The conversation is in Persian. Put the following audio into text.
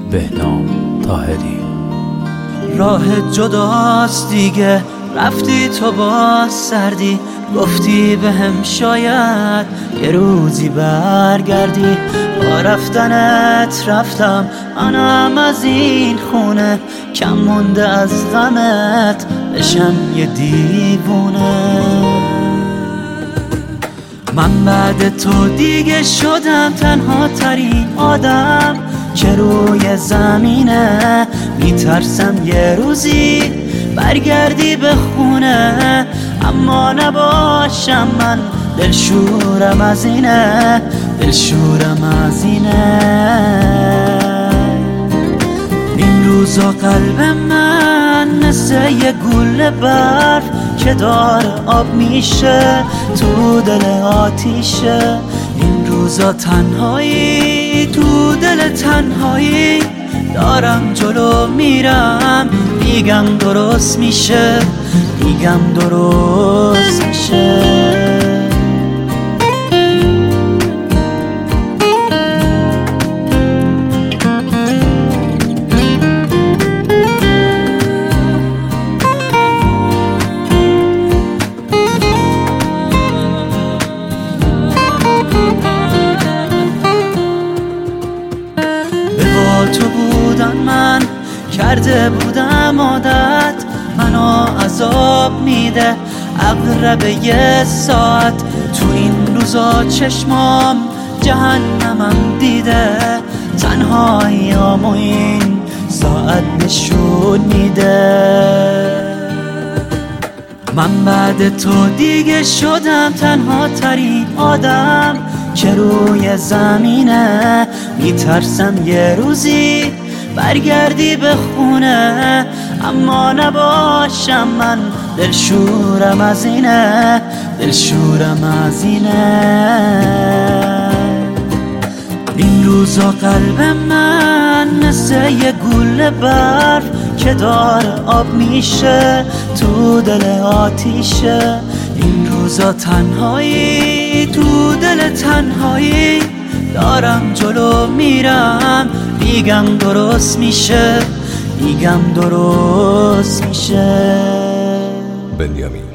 بهنام طاهری. راه جداست دیگه، رفتی تو با سردی، گفتی بهم شاید یه روزی برگردی. با رفتنت رفتم منم از این خونه، کم مونده از غمت بشم یه دیوونه. من بعد تو دیگه شدم تنها ترین آدم که روی زمینه، میترسم یه روزی برگردی به خونه، اما نباشم من، دلشورم از اینه، دلشورم از اینه. این روزا قلب من مثل یه گل برف که داره آب میشه تو دل آتیشه. این روزا تنهایی تو دل تنهایی، دارم جلو میرم میگم درست میشه، میگم درست میشه. تو بودن من کرده بودم عادت، منو عذاب میده عقرب یه ساعت. تو این روزا چشمام جهنمم دیده، تنهاییامو این ساعت نشون میده. من بعد تو دیگه شدم تنها ترین آدم که روی زمینه، میترسم یه روزی برگردی به خونه، اما نباشم من، دلشورم از اینه، دلشورم از اینه. این روزا قلب من مثل یه گل برف که داره آب میشه تو دل آتیشه. این روزا تنهایی تو دل تنهایی، دارم جلو میرم میگم درست میشه، میگم درست میشه. بنیامین